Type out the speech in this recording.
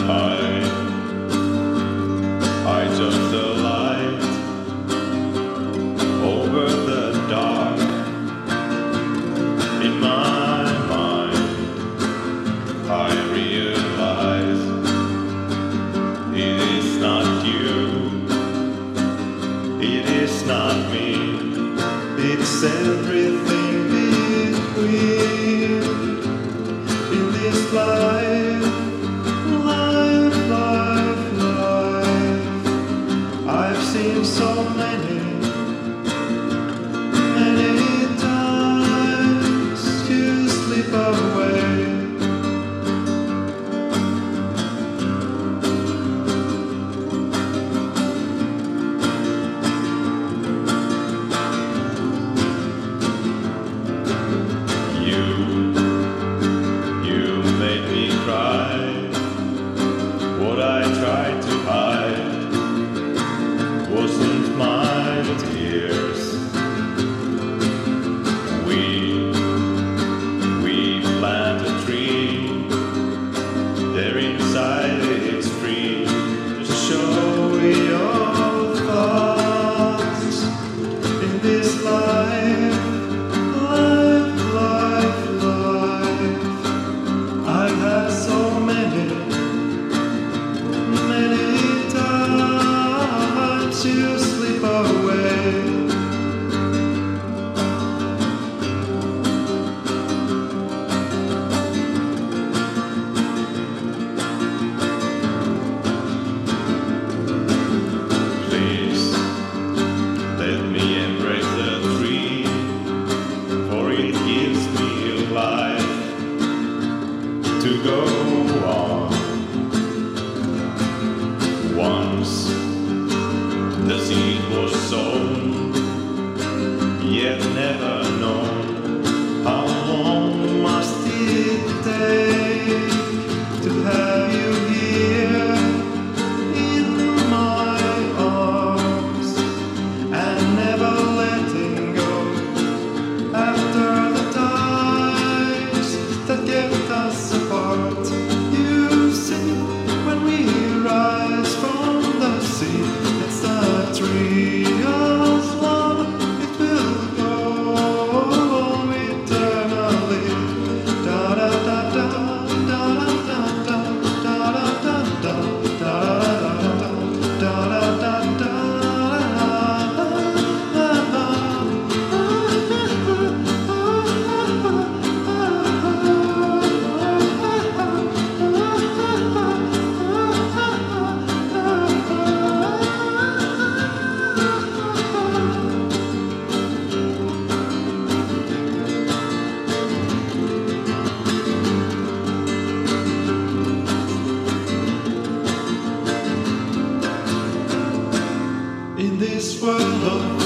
I turn the light over the dark. In my mind, I realize it is not you, it is not me, it's everything between. In this life, I've seen so many times you slip away. You made me cry. What I tried to hide wasn't my tears. We plant a tree. There inside it's free to show your thoughts. In this life, I've had so many times you slip away. Please let me embrace the tree, for it gives me life to go on. Once the seed was sown, yet never known. How long must it take to have you here in my arms, and never letting go after the times that kept us apart? You see, when we rise from the sea, it's the tree of love, it will go eternally. Da da da da da da da da da da da da da da da. In this world of